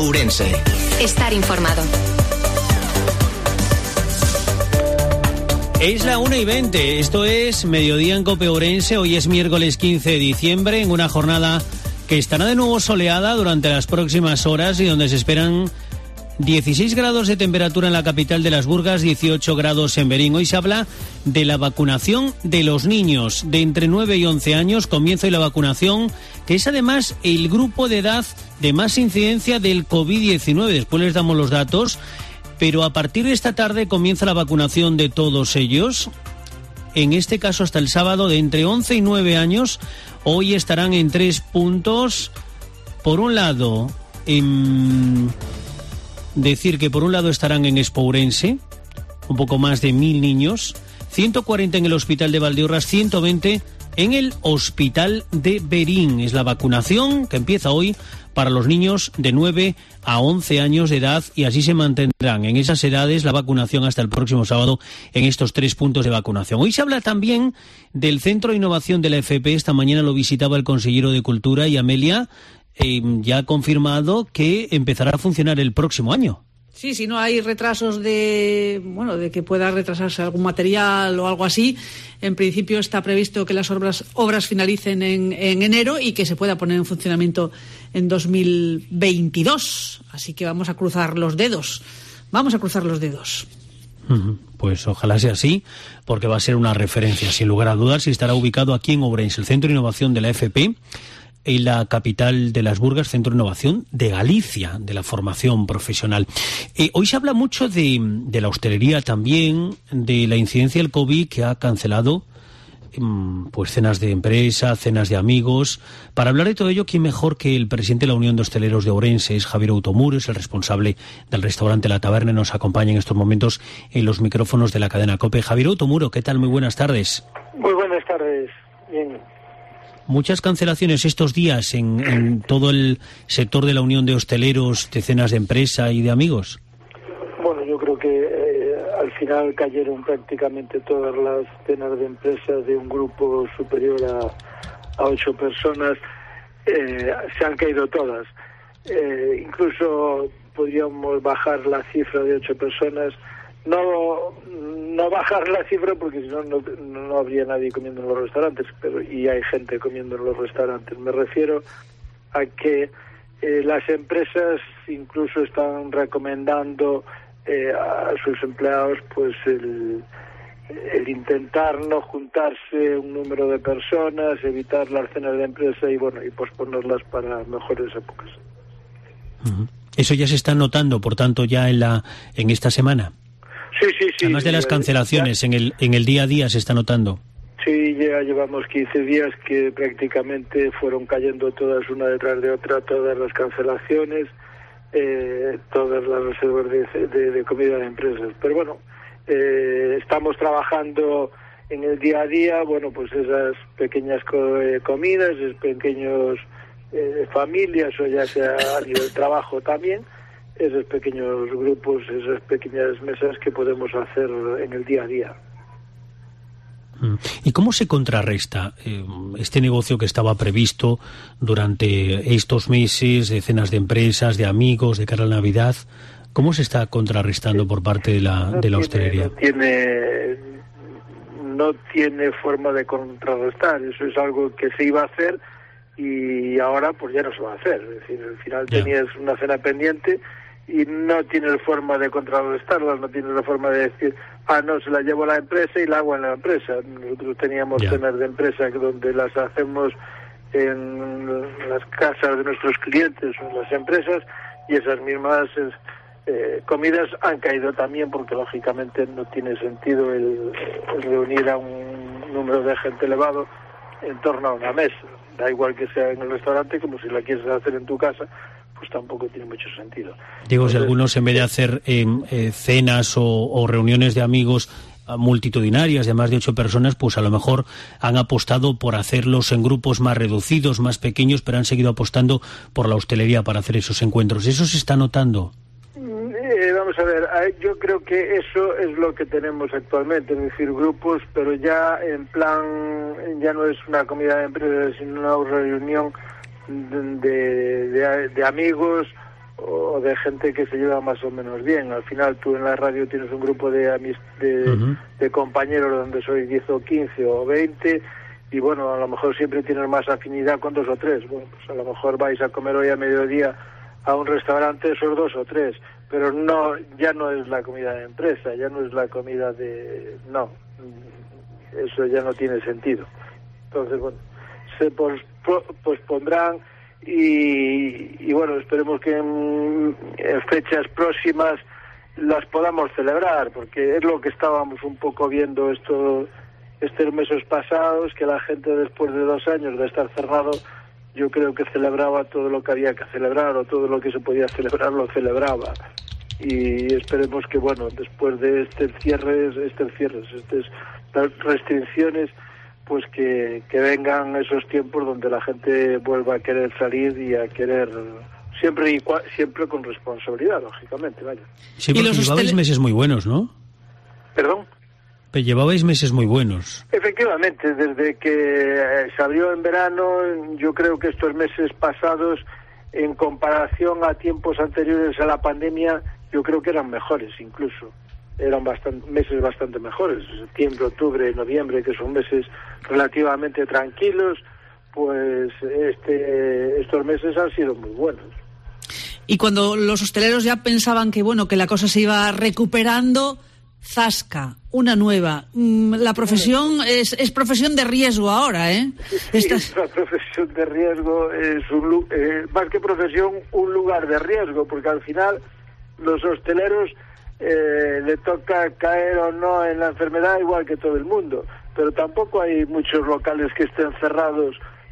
Ourense. Estar informado. Es la 1:20, esto es Mediodía en COPE Ourense. Hoy es miércoles 15 de diciembre, en una jornada que estará de nuevo soleada durante las próximas horas y donde se esperan 16 grados de temperatura en la capital de las Burgas, 18 grados en Verín. Hoy se habla de la vacunación de los niños de entre 9 y 11 años. Comienza hoy la vacunación, que es además el grupo de edad de más incidencia del COVID-19. Después les damos los datos. Pero a partir de esta tarde comienza la vacunación de todos ellos. En este caso hasta el sábado, de entre 11 y 9 años. Hoy estarán en 3 puntos. Por un lado, decir que por un lado estarán en Expo Ourense, un poco más de 1.000 niños, 140 en el Hospital de Valdeorras, 120 en el Hospital de Verín. Es la vacunación que empieza hoy para los niños de 9 a 11 años de edad, y así se mantendrán en esas edades la vacunación hasta el próximo sábado en estos 3 puntos de vacunación. Hoy se habla también del Centro de Innovación de la FP. Esta mañana lo visitaba el consejero de Cultura, y Amelia ya ha confirmado que empezará a funcionar el próximo año. Sí, si no hay retrasos de que pueda retrasarse algún material o algo así, en principio está previsto que las obras finalicen en enero y que se pueda poner en funcionamiento en 2022. Así que vamos a cruzar los dedos. Pues ojalá sea así, porque va a ser una referencia, sin lugar a dudas, y estará ubicado aquí en Ourense, el Centro de Innovación de la FP, en la capital de las Burgas, Centro de Innovación de Galicia, de la formación profesional. Hoy se habla mucho de la hostelería también, de la incidencia del COVID, que ha cancelado pues cenas de empresa, cenas de amigos. Para hablar de todo ello, ¿quién mejor que el presidente de la Unión de Hosteleros de Ourense? Es Javier Automuro, es el responsable del restaurante La Taberna, y nos acompaña en estos momentos en los micrófonos de la cadena COPE. Javier Automuro, ¿qué tal? Muy buenas tardes. Muy buenas tardes. Bien. Muchas cancelaciones estos días en todo el sector de la Unión de Hosteleros, de cenas de empresa y de amigos. Bueno, yo creo que al final cayeron prácticamente todas las cenas de empresa de un grupo superior a 8 personas. Se han caído todas. Incluso podríamos bajar la cifra de 8 personas. No bajar la cifra, porque si no, no habría nadie comiendo en los restaurantes, y hay gente comiendo en los restaurantes. Me refiero a que las empresas incluso están recomendando a sus empleados pues el intentar no juntarse un número de personas, evitar las cenas de empresa y posponerlas para mejores épocas. Eso ya se está notando, por tanto, ya en esta semana. Sí. Además de las cancelaciones, en el día a día se está notando. Sí, ya llevamos 15 días que prácticamente fueron cayendo todas una detrás de otra, todas las cancelaciones, todas las reservas de comida de empresas. Pero bueno, estamos trabajando en el día a día, pues esas pequeñas comidas, esos pequeños familias, o ya sea a nivel trabajo también, esos pequeños grupos, esas pequeñas mesas que podemos hacer en el día a día. ¿Y cómo se contrarresta este negocio que estaba previsto durante estos meses de cenas de empresas, de amigos, de cara a la Navidad? ¿Cómo se está contrarrestando por parte de la hostelería? No tiene forma de contrarrestar. Eso es algo que se iba a hacer y ahora pues ya no se va a hacer. Es decir, al final tenías una cena pendiente y no tienes forma de contrarrestarla, no tienes la forma de decir, no, se la llevo a la empresa y la hago en la empresa. Nosotros teníamos cenas de empresa donde las hacemos en las casas de nuestros clientes o en las empresas, y esas mismas comidas han caído también, porque lógicamente no tiene sentido el reunir a un número de gente elevado en torno a una mesa. Da igual que sea en el restaurante como si la quieres hacer en tu casa, pues tampoco tiene mucho sentido. Digo, entonces, si algunos en vez de hacer cenas o reuniones de amigos multitudinarias de más de 8 personas, pues a lo mejor han apostado por hacerlos en grupos más reducidos, más pequeños, pero han seguido apostando por la hostelería para hacer esos encuentros. ¿Eso se está notando? Vamos a ver, yo creo que eso es lo que tenemos actualmente, es decir, grupos, pero ya en plan, ya no es una comida de empresa, sino una reunión de amigos o de gente que se lleva más o menos bien. Al final tú en la radio tienes un grupo de compañeros donde sois 10 o 15 o 20 y bueno, a lo mejor siempre tienes más afinidad con 2 o 3. Bueno, pues a lo mejor vais a comer hoy a mediodía a un restaurante esos 2 o 3, pero no, ya no es la comida de empresa, ya no es la comida de... No, eso ya no tiene sentido. Entonces, bueno, se pospondrán y bueno, esperemos que en fechas próximas las podamos celebrar, porque es lo que estábamos un poco viendo estos meses pasados, que la gente después de 2 años de estar cerrado, yo creo que celebraba todo lo que había que celebrar, o todo lo que se podía celebrar lo celebraba. Y esperemos que, bueno, después de estas restricciones, pues que vengan esos tiempos donde la gente vuelva a querer salir y a querer siempre con responsabilidad, lógicamente, vaya. Sí, porque llevabais meses muy buenos, ¿no? ¿Perdón? Llevabais meses muy buenos. Efectivamente, desde que se abrió en verano, yo creo que estos meses pasados, en comparación a tiempos anteriores a la pandemia, yo creo que eran mejores incluso. Eran meses bastante mejores. Septiembre, octubre, noviembre, que son meses relativamente tranquilos, pues estos meses han sido muy buenos. Y cuando los hosteleros ya pensaban que bueno, que la cosa se iba recuperando, zasca, una nueva. La profesión es profesión de riesgo ahora, ¿eh? Sí, es una profesión de riesgo, es más que profesión, un lugar de riesgo, porque al final los hosteleros le toca caer o no en la enfermedad igual que todo el mundo, pero tampoco hay muchos locales que estén cerrados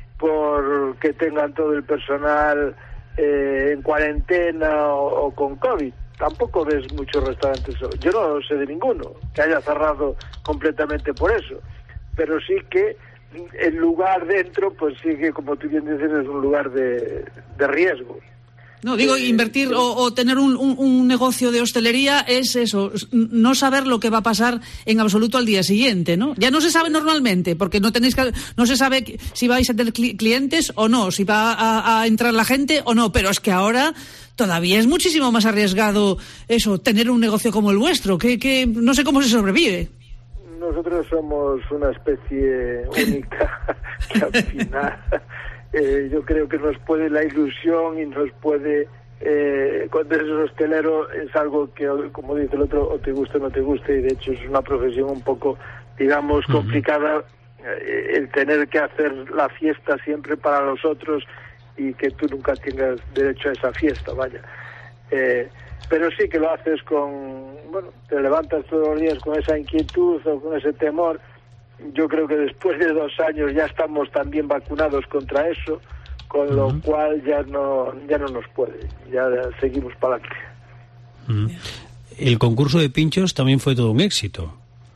porque tengan todo el personal en cuarentena o con COVID. Tampoco ves muchos restaurantes, yo no sé de ninguno que haya cerrado completamente por eso, pero sí que el lugar dentro, pues sí que, como tú bien dices, es un lugar de riesgo. No, digo, invertir o tener un negocio de hostelería es eso, no saber lo que va a pasar en absoluto al día siguiente, ¿no? Ya no se sabe normalmente, porque no se sabe si vais a tener clientes o no, si va a entrar la gente o no, pero es que ahora todavía es muchísimo más arriesgado eso, tener un negocio como el vuestro, que no sé cómo se sobrevive. Nosotros somos una especie única que al final... yo creo que nos puede la ilusión y nos puede, cuando eres hostelero es algo que, como dice el otro, o te gusta o no te gusta, y de hecho es una profesión un poco, digamos, complicada, el tener que hacer la fiesta siempre para los otros y que tú nunca tengas derecho a esa fiesta, vaya. Pero sí que lo haces te levantas todos los días con esa inquietud o con ese temor. Yo creo que después de 2 años ya estamos también vacunados contra eso, con lo cual ya no nos puede, ya seguimos para adelante. El concurso de pinchos también fue todo un éxito.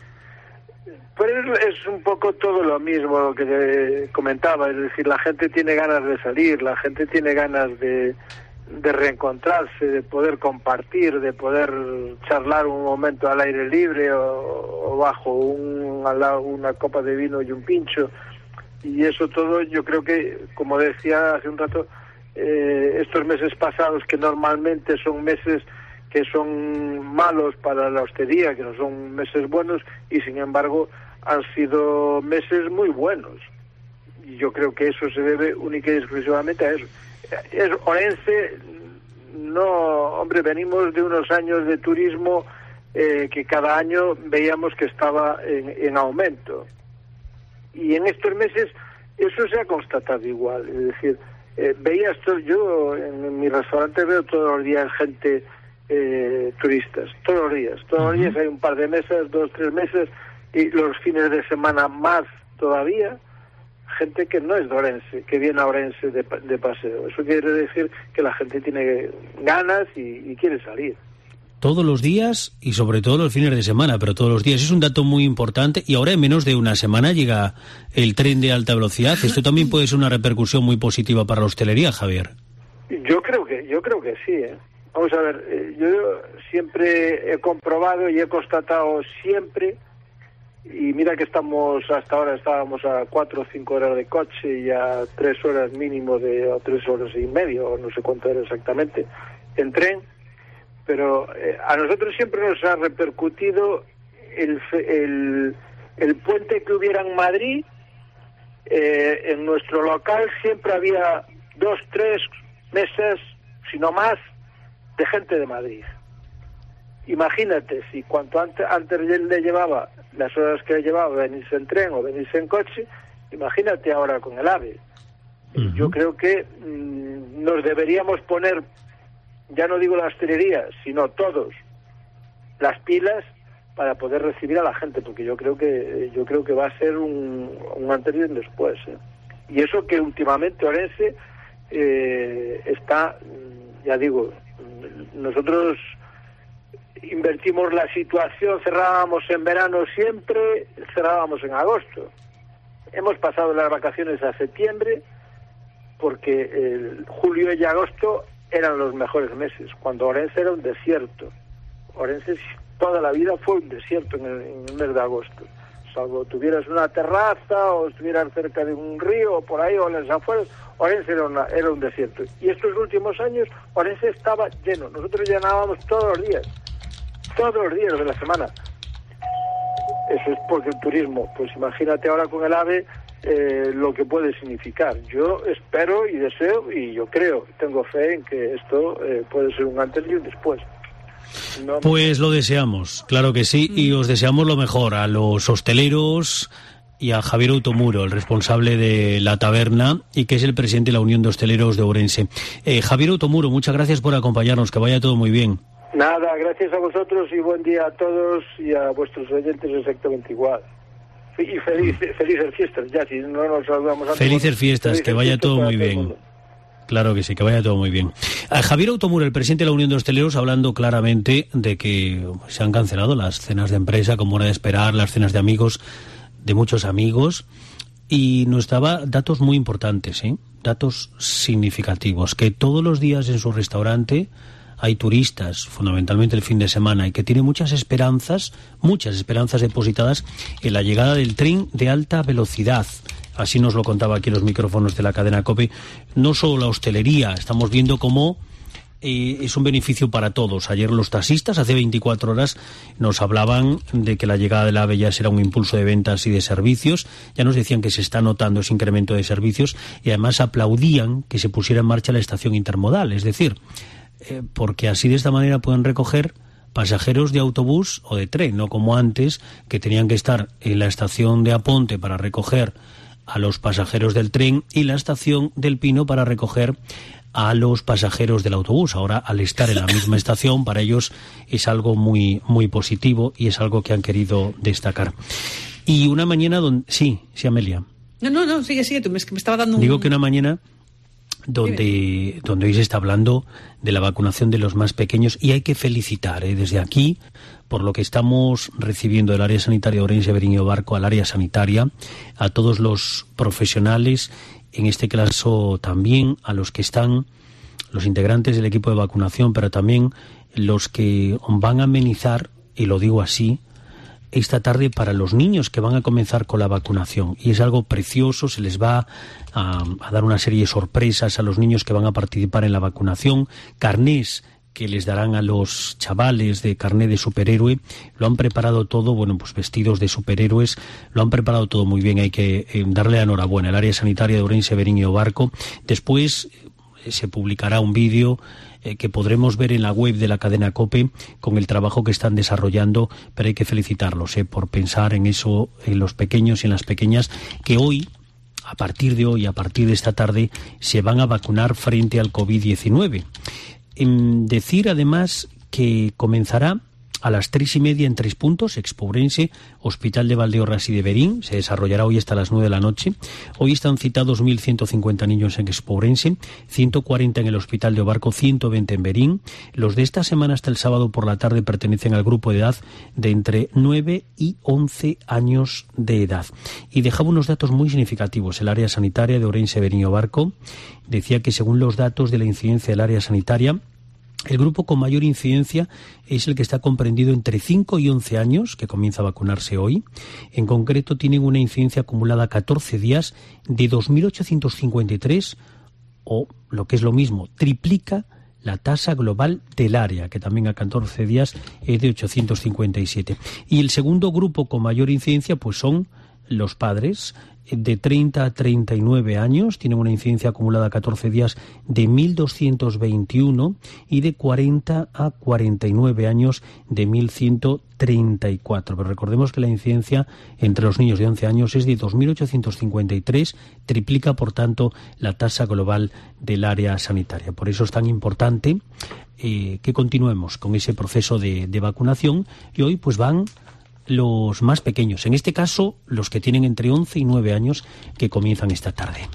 Pues es un poco todo lo mismo lo que te comentaba, es decir, la gente tiene ganas de salir, la gente tiene ganas de reencontrarse, de poder compartir, de poder charlar un momento al aire libre o bajo una copa de vino y un pincho, y eso todo yo creo que, como decía hace un rato, estos meses pasados, que normalmente son meses que son malos para la hostelería, que no son meses buenos, y sin embargo han sido meses muy buenos, y yo creo que eso se debe única y exclusivamente a eso. Es Orense, no, hombre, venimos de unos años de turismo que cada año veíamos que estaba en aumento, y en estos meses eso se ha constatado igual, es decir, yo en mi restaurante veo todos los días gente, turistas, todos los días hay un par de mesas, 2, 3 mesas, y los fines de semana más todavía, gente que no es de Orense, que viene a Orense de paseo. Eso quiere decir que la gente tiene ganas y quiere salir. Todos los días y sobre todo los fines de semana, pero todos los días. Es un dato muy importante, y ahora en menos de una semana llega el tren de alta velocidad. Esto también puede ser una repercusión muy positiva para la hostelería, Javier. Yo creo que sí, ¿eh? Vamos a ver, yo siempre he comprobado y he constatado siempre, y mira que hasta ahora estábamos a 4 o 5 horas de coche y a 3 horas mínimo o 3 horas y media, o no sé cuánto era exactamente, en tren, pero a nosotros siempre nos ha repercutido el puente que hubiera en Madrid. En nuestro local siempre había 2, 3 mesas, si no más, de gente de Madrid. Imagínate, si cuanto antes le llevaba las horas que le llevaba venirse en tren o venirse en coche, imagínate ahora con el AVE. Uh-huh. Yo creo que nos deberíamos poner, ya no digo la hostelería, sino todos, las pilas para poder recibir a la gente, porque yo creo que va a ser un antes y un después. Y eso que últimamente Orense está, ya digo, nosotros invertimos la situación, cerrábamos en verano siempre, cerrábamos en agosto. Hemos pasado las vacaciones a septiembre porque julio y agosto eran los mejores meses, cuando Orense era un desierto. Orense toda la vida fue un desierto en el mes de agosto, salvo tuvieras una terraza o estuvieras cerca de un río o por ahí o en las afueras. Orense era un desierto, y estos últimos años Orense estaba lleno. Nosotros llenábamos todos los días de la semana. Eso es porque el turismo, pues imagínate ahora con el AVE lo que puede significar. Yo espero y deseo, y yo creo, tengo fe en que esto puede ser un antes y un después. No. Pues lo deseamos, claro que sí, y os deseamos lo mejor a los hosteleros y a Javier Automuro, el responsable de la taberna y que es el presidente de la Unión de Hosteleros de Ourense. Javier Automuro, muchas gracias por acompañarnos, que vaya todo muy bien. Nada, gracias a vosotros y buen día a todos y a vuestros oyentes exactamente igual. Y felices fiestas, ya si no nos saludamos antes. Felices fiestas, que vaya todo muy bien. Claro que sí, que vaya todo muy bien. Javier Automuro, el presidente de la Unión de Hosteleros, hablando claramente de que se han cancelado las cenas de empresa, como era de esperar, las cenas de amigos, de muchos amigos, y nos daba datos muy importantes, datos significativos, que todos los días en su restaurante hay turistas, fundamentalmente el fin de semana, y que tiene muchas esperanzas depositadas en la llegada del tren de alta velocidad. Así nos lo contaba aquí los micrófonos de la cadena COPE. No solo la hostelería, estamos viendo cómo es un beneficio para todos. Ayer los taxistas, hace 24 horas, nos hablaban de que la llegada del AVE ya será un impulso de ventas y de servicios. Ya nos decían que se está notando ese incremento de servicios y además aplaudían que se pusiera en marcha la estación intermodal. Es decir, porque así de esta manera pueden recoger pasajeros de autobús o de tren, no como antes, que tenían que estar en la estación de Aponte para recoger a los pasajeros del tren y la estación del Pino para recoger a los pasajeros del autobús. Ahora, al estar en la misma estación, para ellos es algo muy, muy positivo y es algo que han querido destacar. Y una mañana donde... Sí, Amelia. No, sigue, tú me estaba dando un... Digo que una mañana donde hoy se está hablando de la vacunación de los más pequeños, y hay que felicitar desde aquí por lo que estamos recibiendo del área sanitaria de Ourense, Verín y Barco al área sanitaria, a todos los profesionales, en este caso también a los que están, los integrantes del equipo de vacunación, pero también los que van a amenizar, y lo digo así, esta tarde para los niños que van a comenzar con la vacunación. Y es algo precioso, se les va a dar una serie de sorpresas a los niños que van a participar en la vacunación, carnés que les darán a los chavales de carné de superhéroe. Lo han preparado todo, pues vestidos de superhéroes, lo han preparado todo muy bien. Hay que darle la enhorabuena al área sanitaria de Ourense, Verín y Barco. Después se publicará un vídeo que podremos ver en la web de la cadena COPE con el trabajo que están desarrollando, pero hay que felicitarlos por pensar en eso, en los pequeños y en las pequeñas, que hoy, a partir de esta tarde, se van a vacunar frente al COVID-19. Decir además que comenzará a las 3:30 en 3 puntos, Expo Ourense, Hospital de Valdeorras y de Verín. Se desarrollará hoy hasta las 9 de la noche. Hoy están citados 1.150 niños en Expo Ourense, 140 en el Hospital de Obarco, 120 en Verín. Los de esta semana hasta el sábado por la tarde pertenecen al grupo de edad de entre 9 y 11 años de edad. Y dejaba unos datos muy significativos. El área sanitaria de Ourense, Verín y Obarco decía que según los datos de la incidencia del área sanitaria, el grupo con mayor incidencia es el que está comprendido entre 5 y 11 años, que comienza a vacunarse hoy. En concreto, tienen una incidencia acumulada a 14 días de 2.853, o lo que es lo mismo, triplica la tasa global del área, que también a 14 días es de 857. Y el segundo grupo con mayor incidencia pues son los padres de 30 a 39 años, tienen una incidencia acumulada a 14 días de 1.221 y de 40 a 49 años de 1.134. Pero recordemos que la incidencia entre los niños de 11 años es de 2.853, triplica por tanto la tasa global del área sanitaria. Por eso es tan importante que continuemos con ese proceso de vacunación, y hoy pues van los más pequeños, en este caso los que tienen entre 11 y 9 años, que comienzan esta tarde.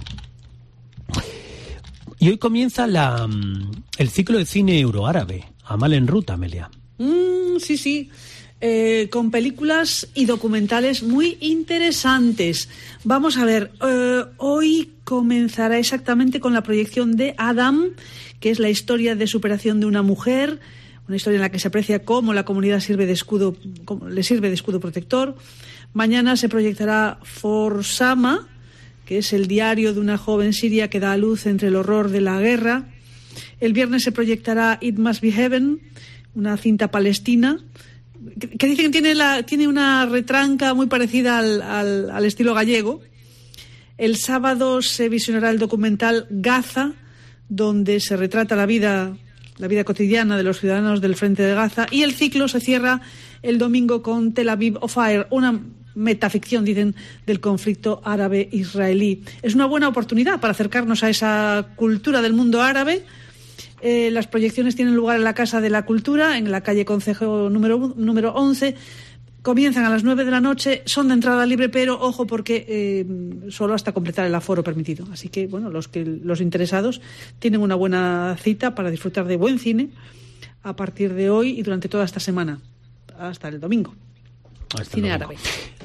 Y hoy comienza el ciclo de cine euroárabe, Amal en Ruta, Amelia. Sí. Con películas y documentales muy interesantes. Vamos a ver, hoy comenzará exactamente con la proyección de Adam, que es la historia de superación de una mujer, una historia en la que se aprecia cómo la comunidad le sirve de escudo protector. Mañana se proyectará Forsama, que es el diario de una joven siria que da a luz entre el horror de la guerra. El viernes se proyectará It Must Be Heaven, una cinta palestina, que dicen que tiene una retranca muy parecida al estilo gallego. El sábado se visionará el documental Gaza, donde se retrata la vida cotidiana de los ciudadanos del frente de Gaza, y el ciclo se cierra el domingo con Tel Aviv on Fire, una metaficción, dicen, del conflicto árabe-israelí. Es una buena oportunidad para acercarnos a esa cultura del mundo árabe. Las proyecciones tienen lugar en la Casa de la Cultura, en la calle Concejo número 11. Comienzan a las 9 de la noche, son de entrada libre, pero ojo porque solo hasta completar el aforo permitido. Así que, bueno, los interesados tienen una buena cita para disfrutar de buen cine a partir de hoy y durante toda esta semana, hasta el domingo. Cine árabe.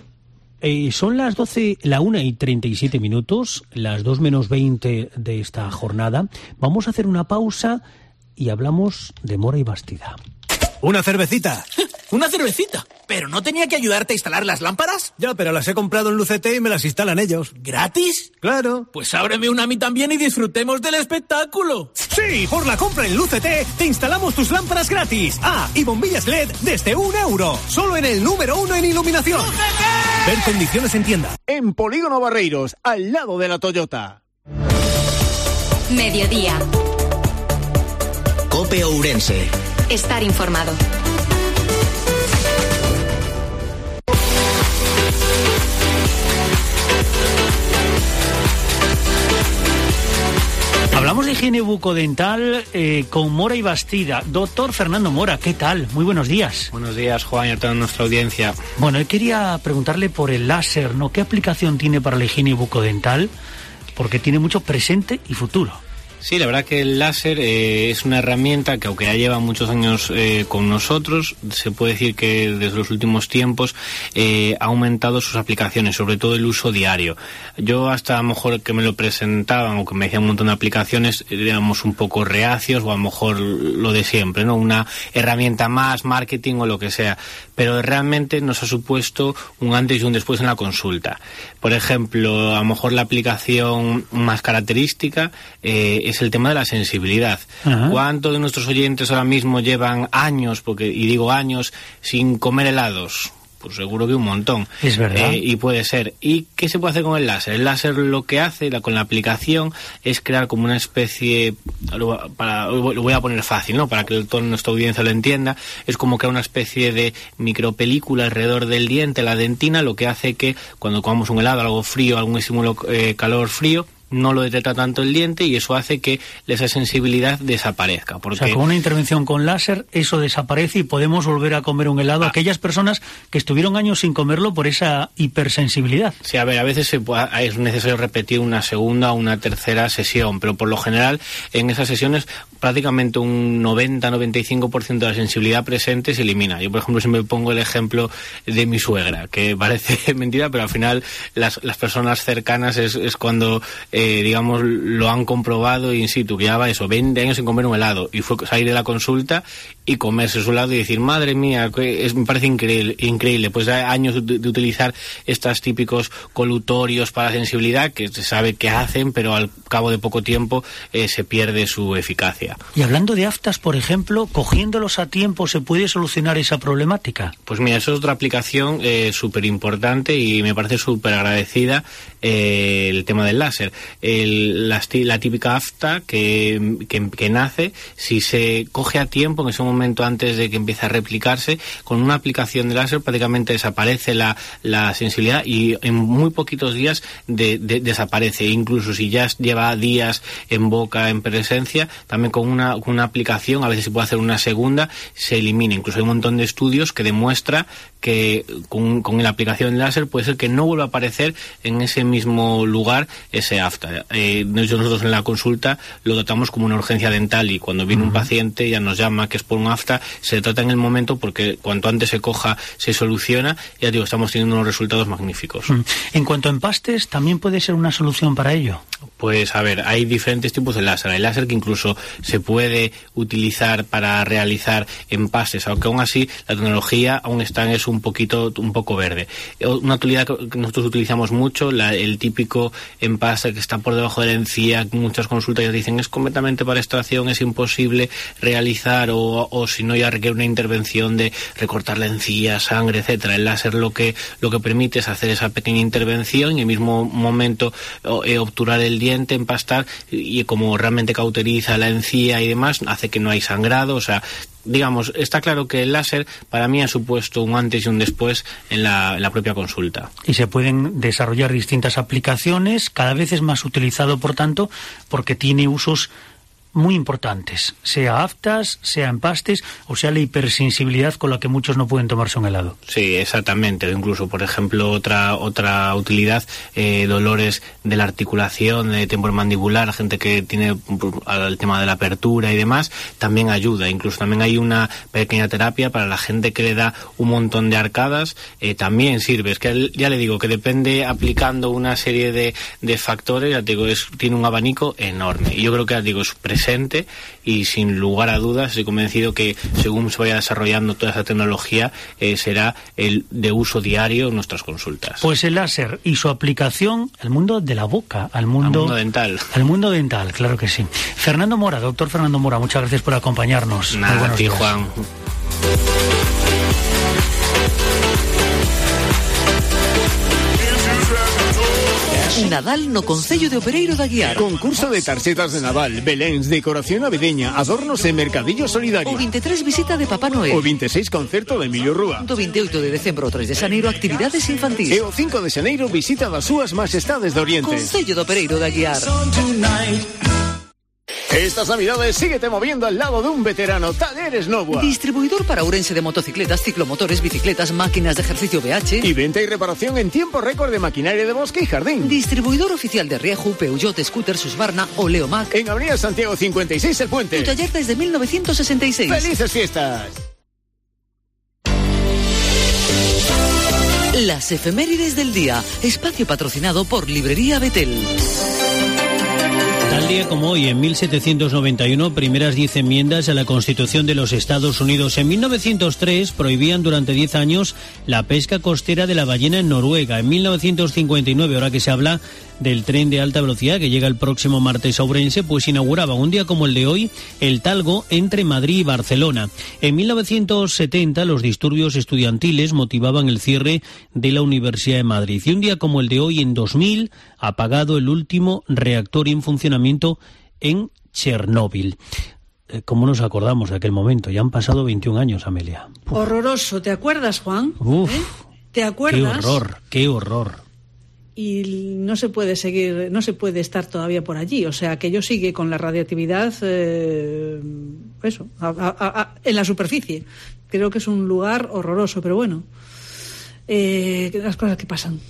Son las 12, la 1:37, las 2 menos 20 de esta jornada. Vamos a hacer una pausa y hablamos de Mora y Bastida. ¡Una cervecita! ¿Una cervecita? ¿Pero no tenía que ayudarte a instalar las lámparas? Ya, pero las he comprado en Lucete y me las instalan ellos. ¿Gratis? Claro. Pues ábreme una a mí también y disfrutemos del espectáculo. Sí, por la compra en Lucete te instalamos tus lámparas gratis. Y bombillas LED desde €1. Solo en el número 1 en iluminación. ¡Lucete! Ver condiciones en tienda. En Polígono Barreiros, al lado de la Toyota. Mediodía. COPE Ourense. Estar informado. Hablamos de higiene bucodental con Mora y Bastida. Doctor Fernando Mora, ¿qué tal? Muy buenos días. Buenos días, Juan, y a toda nuestra audiencia. Bueno, quería preguntarle por el láser, ¿no? ¿Qué aplicación tiene para la higiene bucodental? Porque tiene mucho presente y futuro. Sí, la verdad que el láser es una herramienta que, aunque ya lleva muchos años con nosotros, se puede decir que desde los últimos tiempos ha aumentado sus aplicaciones, sobre todo el uso diario. Yo hasta a lo mejor que me lo presentaban o que me decían un montón de aplicaciones, éramos un poco reacios, o a lo mejor lo de siempre, ¿no? Una herramienta más, marketing o lo que sea. Pero realmente nos ha supuesto un antes y un después en la consulta. Por ejemplo, a lo mejor la aplicación más característica es el tema de la sensibilidad. Ajá. ¿Cuántos de nuestros oyentes ahora mismo llevan años, y digo años, sin comer helados? Pues seguro que un montón. Es verdad. Y puede ser. ¿Y qué se puede hacer con el láser? El láser lo que hace con la aplicación es crear como una especie, lo voy a poner fácil, ¿no? Para que toda nuestra audiencia lo entienda, es como crear una especie de micropelícula alrededor del diente, la dentina, lo que hace que cuando comamos un helado, algo frío, algún estímulo calor-frío, no lo detecta tanto el diente y eso hace que esa sensibilidad desaparezca. Porque... O sea, con una intervención con láser eso desaparece y podemos volver a comer un helado a aquellas personas que estuvieron años sin comerlo por esa hipersensibilidad. Sí, a veces es necesario repetir una segunda o una tercera sesión, pero por lo general en esas sesiones prácticamente un 90-95% de la sensibilidad presente se elimina. Yo, por ejemplo, siempre pongo el ejemplo de mi suegra, que parece mentira, pero al final las personas cercanas es cuando digamos, lo han comprobado in situ, que llevaba 20 años sin comer un helado, y fue salir de la consulta y comerse su helado y decir, madre mía, me parece increíble, pues hay años de utilizar estos típicos colutorios para sensibilidad, que se sabe que hacen, pero al cabo de poco tiempo se pierde su eficacia. Y hablando de aftas, por ejemplo, cogiéndolos a tiempo, ¿se puede solucionar esa problemática? Pues mira, eso es otra aplicación súper importante y me parece súper agradecida, el tema del láser. La típica afta que nace, si se coge a tiempo, en ese momento antes de que empiece a replicarse, con una aplicación de láser prácticamente desaparece la sensibilidad y en muy poquitos días desaparece. Incluso si ya lleva días en boca, en presencia, también con una aplicación, a veces se puede hacer una segunda, se elimina. Incluso hay un montón de estudios que demuestra que con la aplicación de láser puede ser que no vuelva a aparecer en ese mismo lugar ese afta. Nosotros en la consulta lo tratamos como una urgencia dental y cuando viene un paciente ya nos llama que es por un afta, se trata en el momento porque cuanto antes se coja se soluciona. Ya digo, estamos teniendo unos resultados magníficos. En cuanto a empastes, ¿también puede ser una solución para ello? Pues a ver, hay diferentes tipos de láser. Hay láser que incluso se puede utilizar para realizar empastes, aunque aún así la tecnología aún está en eso un poco verde. Una utilidad que nosotros utilizamos mucho, el típico empaste que está por debajo de la encía, muchas consultas ya dicen es completamente para extracción, es imposible realizar o si no ya requiere una intervención de recortar la encía, sangre, etcétera. El láser lo que permite es hacer esa pequeña intervención y en el mismo momento obturar el diente, empastar, y como realmente cauteriza la encía y demás, hace que no hay sangrado. O sea, digamos, está claro que el láser para mí ha supuesto un antes y un después en la propia consulta. Y se pueden desarrollar distintas aplicaciones, cada vez es más utilizado, por tanto, porque tiene usos muy importantes, sea aftas, sea empastes o sea la hipersensibilidad con la que muchos no pueden tomarse un helado. Sí, exactamente. Incluso, por ejemplo, otra utilidad, dolores de la articulación, de temporomandibular, la gente que tiene el tema de la apertura y demás, también ayuda. Incluso también hay una pequeña terapia para la gente que le da un montón de arcadas, también sirve. Es que ya le digo que depende, aplicando una serie de factores, ya te digo, tiene un abanico enorme. Y yo creo que, ya digo, es presente y sin lugar a dudas estoy convencido que según se vaya desarrollando toda esa tecnología será el de uso diario en nuestras consultas. Pues el láser y su aplicación al mundo de la boca, al mundo dental. Al mundo dental, claro que sí. Fernando Mora, doctor Fernando Mora, muchas gracias por acompañarnos. Nada, a ti, Juan. Nadal no Concello de Opereiro de Aguiar. Concurso de tarxetas de Nadal, beléns, decoración navideña, adornos e mercadillo solidario. O 23 visita de Papá Noel. O 26 concerto de Emilio Rúa. Do 28 de decembro ao 3 de xaneiro actividades infantís. E o 5 de xaneiro visita das súas majestades de Oriente. Concello de Opereiro de Aguiar. Estas navidades síguete moviendo al lado de un veterano. Talleres Novoa. Distribuidor para Ourense de motocicletas, ciclomotores, bicicletas, máquinas de ejercicio BH. Y venta y reparación en tiempo récord de maquinaria de bosque y jardín. Distribuidor oficial de Rieju, Peugeot, Scooter, Husqvarna o Leomac. En Avenida Santiago 56 El Puente. Tu taller desde 1966. ¡Felices fiestas! Las efemérides del día. Espacio patrocinado por Librería Betel. Tal día como hoy, en 1791, primeras 10 enmiendas a la Constitución de los Estados Unidos. En 1903 prohibían durante 10 años la pesca costera de la ballena en Noruega. En 1959, ahora que se habla del tren de alta velocidad que llega el próximo martes a Ourense, pues inauguraba un día como el de hoy el Talgo entre Madrid y Barcelona. En 1970 los disturbios estudiantiles motivaban el cierre de la Universidad de Madrid. Y un día como el de hoy, en 2000, apagado el último reactor en funcionamiento en Chernóbil. ¿Cómo nos acordamos de aquel momento? Ya han pasado 21 años, Amelia. Uf. Horroroso, ¿te acuerdas, Juan? Uf, ¿Te acuerdas? Qué horror. Y no se puede seguir, no se puede estar todavía por allí. O sea, aquello sigue con la radioactividad, en la superficie. Creo que es un lugar horroroso, pero bueno, las cosas que pasan.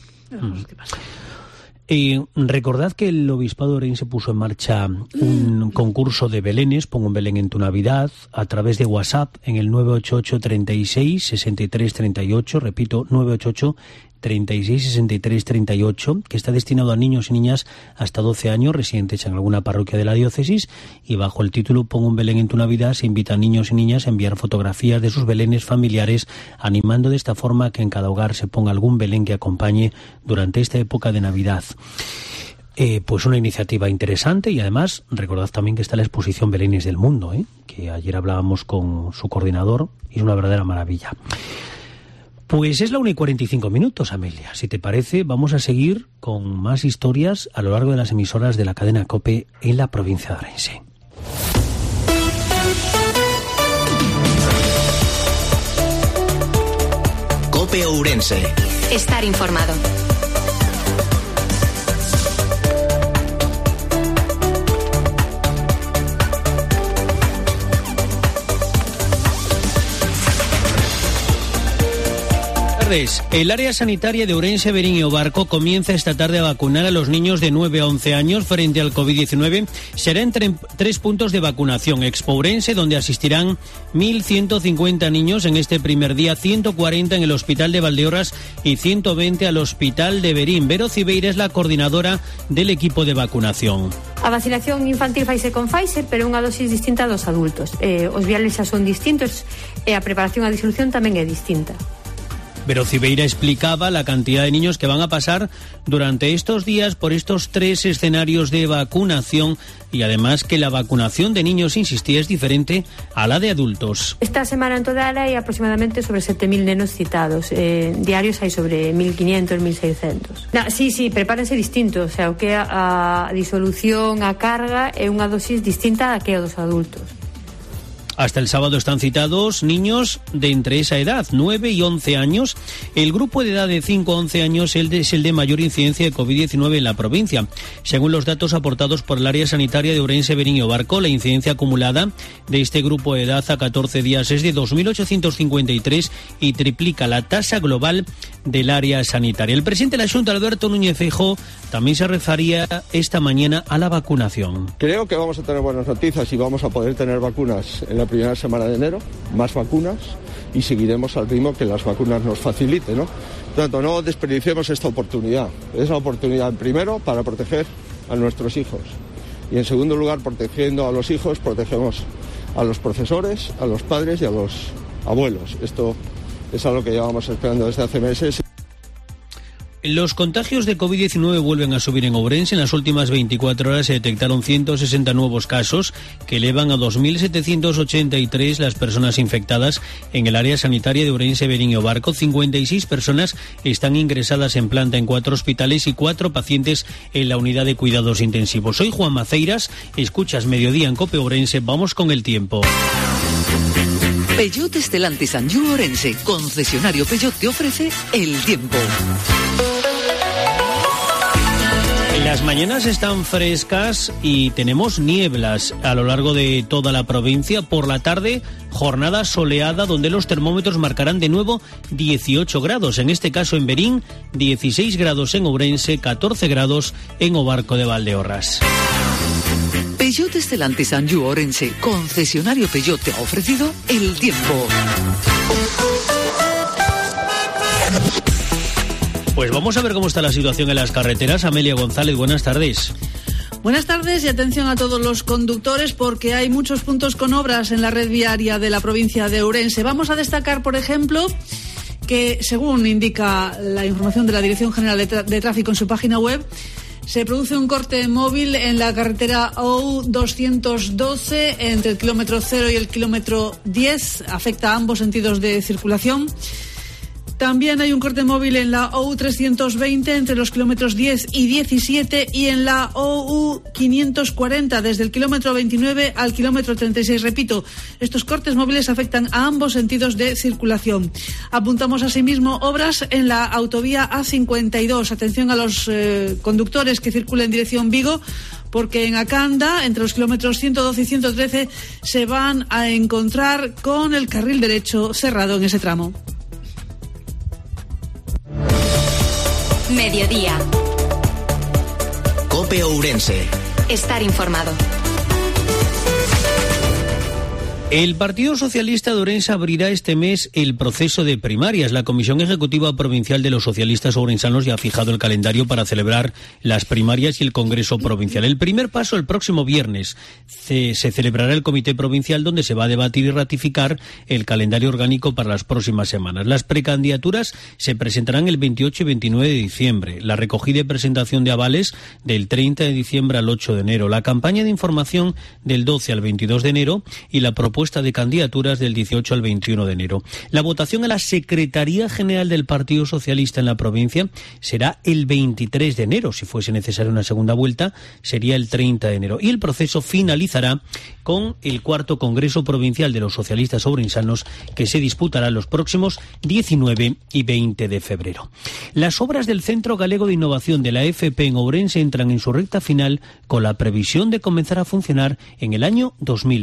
Recordad que el Obispado de Ourense puso en marcha un concurso de belenes, pongo un belén en tu Navidad, a través de WhatsApp en el 988 36 63 38, repito, 988 366338, que está destinado a niños y niñas hasta 12 años residentes en alguna parroquia de la diócesis, y bajo el título Pon un Belén en tu Navidad se invita a niños y niñas a enviar fotografías de sus belenes familiares, animando de esta forma que en cada hogar se ponga algún belén que acompañe durante esta época de Navidad. Pues una iniciativa interesante, y además recordad también que está la exposición Belenes del Mundo, que ayer hablábamos con su coordinador y es una verdadera maravilla. Pues es la 1:45, Amelia. Si te parece, vamos a seguir con más historias a lo largo de las emisoras de la cadena COPE en la provincia de Orense. COPE Ourense. Estar informado. El área sanitaria de Ourense, Verín y Obarco comienza esta tarde a vacunar a los niños de 9 a 11 años frente al COVID-19. Será en 3 puntos de vacunación. Expo Ourense, donde asistirán 1.150 niños en este primer día, 140 en el Hospital de Valdeorras y 120 al Hospital de Verín. Vero Cibeira es la coordinadora del equipo de vacunación. A vacinación infantil faise con Pfizer, pero unha dosis distinta dos adultos. Os viales xa son distintos e a preparación a disolución tamén é distinta. Pero Cibeira explicaba la cantidad de niños que van a pasar durante estos días por estos 3 escenarios de vacunación, y además que la vacunación de niños, insistía, es diferente a la de adultos. Esta semana en toda área hai aproximadamente sobre 7.000 nenos citados. Diarios hai sobre 1.500, 1.600. Sí, prepárense distinto. O sea, o que a disolución, a carga é unha dosis distinta a que a dos adultos. Hasta el sábado están citados niños de entre esa edad, 9 y 11 años. El grupo de edad de 5 a 11 años es el de mayor incidencia de COVID-19 en la provincia. Según los datos aportados por el área sanitaria de Ourense, Verín y Obarco, la incidencia acumulada de este grupo de edad a 14 días es de 2.853 y triplica la tasa global del área sanitaria. El presidente de la Xunta, Alberto Núñez Feijóo, también se refería esta mañana a la vacunación. Creo que vamos a tener buenas noticias y vamos a poder tener vacunas en la primera semana de enero, más vacunas, y seguiremos al ritmo que las vacunas nos faciliten, ¿no? Por tanto, no desperdiciemos esta oportunidad. Es la oportunidad, primero, para proteger a nuestros hijos. Y en segundo lugar, protegiendo a los hijos, protegemos a los profesores, a los padres y a los abuelos. Esto es algo que llevamos esperando desde hace meses. Los contagios de COVID-19 vuelven a subir en Ourense. En las últimas 24 horas se detectaron 160 nuevos casos, que elevan a 2.783 las personas infectadas en el área sanitaria de Ourense, Verín y Obarco. 56 personas están ingresadas en planta en 4 hospitales y 4 pacientes en la unidad de cuidados intensivos. Soy Juan Maceiras, escuchas Mediodía en COPE Ourense. Vamos con el tiempo. Peugeot Stellantis Anjou Ourense, concesionario Peugeot, te ofrece el tiempo. Las mañanas están frescas y tenemos nieblas a lo largo de toda la provincia. Por la tarde, jornada soleada donde los termómetros marcarán de nuevo 18 grados. En este caso en Verín, 16 grados en Ourense, 14 grados en Obarco de Valdeorras. Peugeot Stellantis Anjou Ourense, concesionario Peugeot, te ha ofrecido el tiempo. Pues vamos a ver cómo está la situación en las carreteras. Amelia González, buenas tardes. Buenas tardes y atención a todos los conductores porque hay muchos puntos con obras en la red viaria de la provincia de Ourense. Vamos a destacar, por ejemplo, que según indica la información de la Dirección General de Tráfico en su página web, se produce un corte móvil en la carretera OU212 entre el kilómetro 0 y el kilómetro 10. Afecta a ambos sentidos de circulación. También hay un corte móvil en la OU320 entre los kilómetros 10 y 17 y en la OU540 desde el kilómetro 29 al kilómetro 36. Repito, estos cortes móviles afectan a ambos sentidos de circulación. Apuntamos asimismo obras en la autovía A52. Atención a los conductores que circulen en dirección Vigo, porque en Acanda, entre los kilómetros 112 y 113, se van a encontrar con el carril derecho cerrado en ese tramo. Mediodía. COPE Ourense. Estar informado. El Partido Socialista de Ourense abrirá este mes el proceso de primarias. La Comisión Ejecutiva Provincial de los Socialistas ourensanos ya ha fijado el calendario para celebrar las primarias y el Congreso Provincial. El primer paso, el próximo viernes, se celebrará el Comité Provincial, donde se va a debatir y ratificar el calendario orgánico para las próximas semanas. Las precandidaturas se presentarán el 28 y 29 de diciembre. La recogida y presentación de avales del 30 de diciembre al 8 de enero. La campaña de información del 12 al 22 de enero y la propuesta de candidaturas del 18 al 21 de enero. La votación a la Secretaría General del Partido Socialista en la provincia será el 23 de enero. Si fuese necesaria una segunda vuelta, sería el 30 de enero. Y el proceso finalizará con el cuarto Congreso Provincial de los Socialistas ourensanos, que se disputará los próximos 19 y 20 de febrero. Las obras del Centro Galego de Innovación de la FP en Ourense entran en su recta final, con la previsión de comenzar a funcionar en el año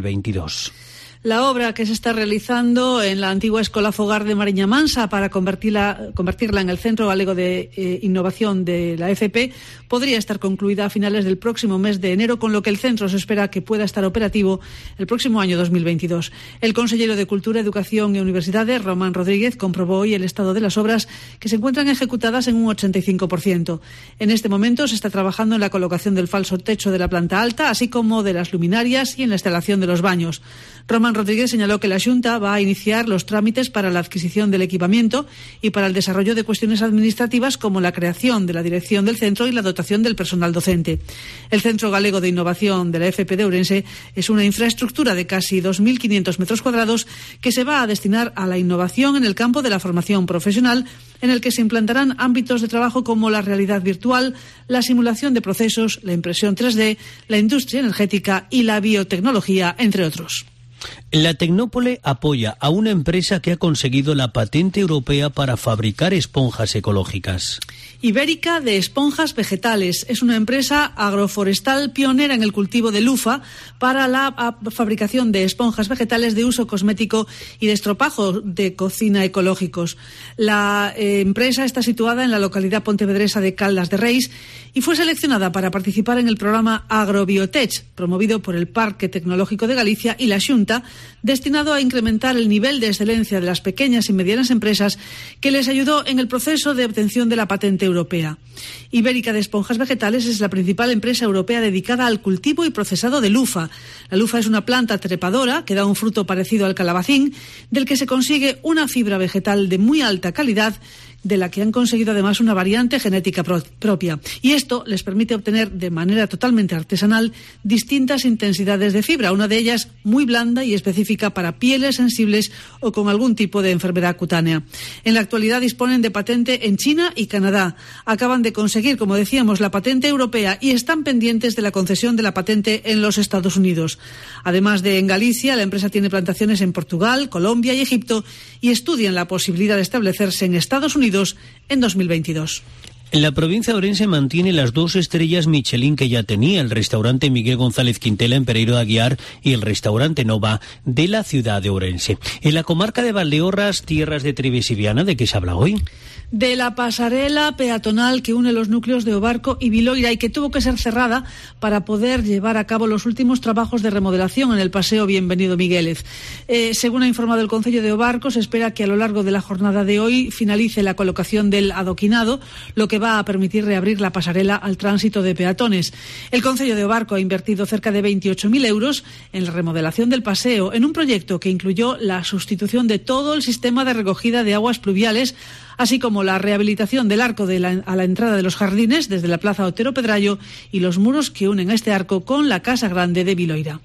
2022. La obra que se está realizando en la antigua Escola Fogar de Mariña Mansa para convertirla en el Centro Galego de Innovación de la FP podría estar concluida a finales del próximo mes de enero, con lo que el centro se espera que pueda estar operativo el próximo año 2022. El consejero de Cultura, Educación y Universidades, Román Rodríguez, comprobó hoy el estado de las obras, que se encuentran ejecutadas en un 85%. En este momento se está trabajando en la colocación del falso techo de la planta alta, así como de las luminarias y en la instalación de los baños. Román Rodríguez señaló que la Xunta va a iniciar los trámites para la adquisición del equipamiento y para el desarrollo de cuestiones administrativas, como la creación de la dirección del centro y la dotación del personal docente. El Centro Galego de Innovación de la FP de Ourense es una infraestructura de casi 2.500 metros cuadrados que se va a destinar a la innovación en el campo de la formación profesional, en el que se implantarán ámbitos de trabajo como la realidad virtual, la simulación de procesos, la impresión 3D, la industria energética y la biotecnología, entre otros. La Tecnópole apoya a una empresa que ha conseguido la patente europea para fabricar esponjas ecológicas. Ibérica de Esponjas Vegetales es una empresa agroforestal pionera en el cultivo de lufa para la fabricación de esponjas vegetales de uso cosmético y de estropajo de cocina ecológicos. La empresa está situada en la localidad pontevedresa de Caldas de Reis y fue seleccionada para participar en el programa Agrobiotech, promovido por el Parque Tecnológico de Galicia y la Xunta, destinado a incrementar el nivel de excelencia de las pequeñas y medianas empresas, que les ayudó en el proceso de obtención de la patente europea. Ibérica de Esponjas Vegetales es la principal empresa europea dedicada al cultivo y procesado de lufa. La lufa es una planta trepadora que da un fruto parecido al calabacín, del que se consigue una fibra vegetal de muy alta calidad, de la que han conseguido además una variante genética propia. Y esto les permite obtener de manera totalmente artesanal distintas intensidades de fibra, una de ellas muy blanda y específica para pieles sensibles o con algún tipo de enfermedad cutánea. En la actualidad disponen de patente en China y Canadá. Acaban de conseguir, como decíamos, la patente europea y están pendientes de la concesión de la patente en los Estados Unidos. Además de en Galicia, la empresa tiene plantaciones en Portugal, Colombia y Egipto, y estudian la posibilidad de establecerse en Estados Unidos en 2022. La provincia de Ourense mantiene las 2 estrellas Michelin que ya tenía el restaurante Miguel González Quintela en Pereiro de Aguiar y el restaurante Nova de la ciudad de Ourense. En la comarca de Valdeorras, tierras de Trives y Viana, ¿de qué se habla hoy? De la pasarela peatonal que une los núcleos de Obarco y Viloira y que tuvo que ser cerrada para poder llevar a cabo los últimos trabajos de remodelación en el Paseo Bienvenido Miguélez. Según ha informado el Concello de Obarco, se espera que a lo largo de la jornada de hoy finalice la colocación del adoquinado, lo que va a permitir reabrir la pasarela al tránsito de peatones. El Concello de Obarco ha invertido cerca de 28.000 euros en la remodelación del paseo, en un proyecto que incluyó la sustitución de todo el sistema de recogida de aguas pluviales, así como la rehabilitación del arco a la entrada de los jardines desde la Plaza Otero Pedrayo y los muros que unen a este arco con la Casa Grande de Viloira.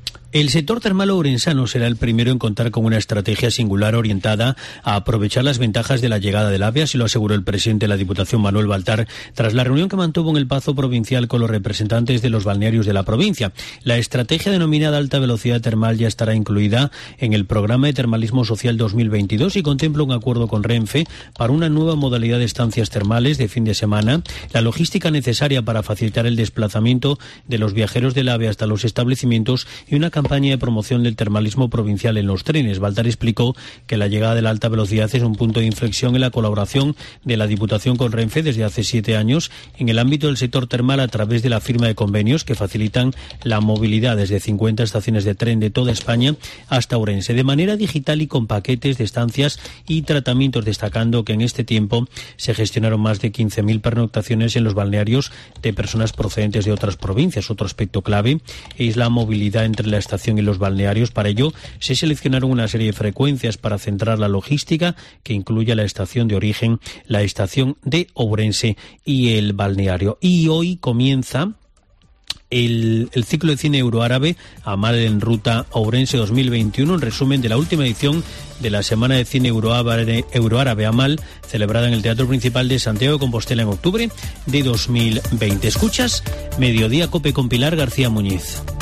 El sector termal ourensano será el primero en contar con una estrategia singular orientada a aprovechar las ventajas de la llegada del AVE, así lo aseguró el presidente de la Diputación, Manuel Baltar, tras la reunión que mantuvo en el Pazo Provincial con los representantes de los balnearios de la provincia. La estrategia denominada Alta Velocidad Termal ya estará incluida en el Programa de Termalismo Social 2022 y contempla un acuerdo con Renfe para una nueva modalidad de estancias termales de fin de semana, la logística necesaria para facilitar el desplazamiento de los viajeros del AVE hasta los establecimientos y una campaña de promoción del termalismo provincial en los trenes. Baltar explicó que la llegada de la alta velocidad es un punto de inflexión en la colaboración de la Diputación con Renfe desde hace 7 años en el ámbito del sector termal a través de la firma de convenios que facilitan la movilidad desde 50 estaciones de tren de toda España hasta Ourense, de manera digital y con paquetes de estancias y tratamientos, destacando que en este tiempo se gestionaron más de 15.000 pernoctaciones en los balnearios de personas procedentes de otras provincias. Otro aspecto clave es la movilidad entre la estación y los balnearios. Para ello, se seleccionaron una serie de frecuencias para centrar la logística, que incluye la estación de origen, la estación de Ourense y el balneario. Y hoy comienza el ciclo de cine euroárabe Amal en Ruta Ourense 2021, en resumen de la última edición de la Semana de Cine Euroárabe Amal, celebrada en el Teatro Principal de Santiago de Compostela en octubre de 2020. Escuchas Mediodía Cope con Pilar García Muñiz.